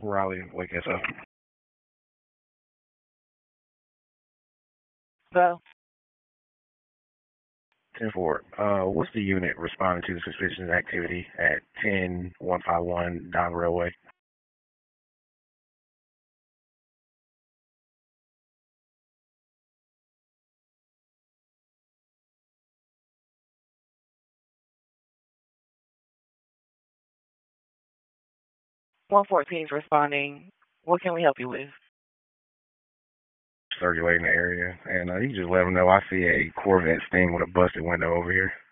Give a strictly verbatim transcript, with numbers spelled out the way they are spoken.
Raleigh, wake us up. So, ten four. Uh, what's the unit responding to the suspicious activity at ten one five one Don Railway? one fourteen is responding. What can we help you with? Circulating the area, and uh, you just let them know I see a Corvette Sting with a busted window over here.